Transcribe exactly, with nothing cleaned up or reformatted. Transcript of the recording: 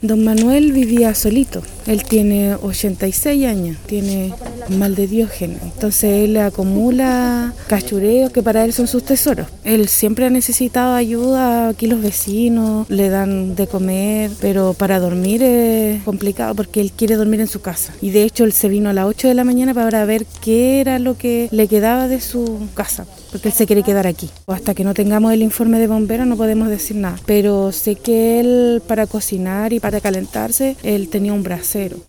Don Manuel vivía solito, él tiene ochenta y seis años, tiene mal de Diógenes, entonces él acumula cachureos que para él son sus tesoros. Él siempre ha necesitado ayuda, aquí los vecinos le dan de comer, pero para dormir es complicado porque él quiere dormir en su casa. Y de hecho él se vino a las ocho de la mañana para ver qué era lo que le quedaba de su casa, porque él se quiere quedar aquí. O hasta que no tengamos el informe de bomberos no podemos decir nada, pero sé que él para cocinar y para calentarse, él tenía un brasero.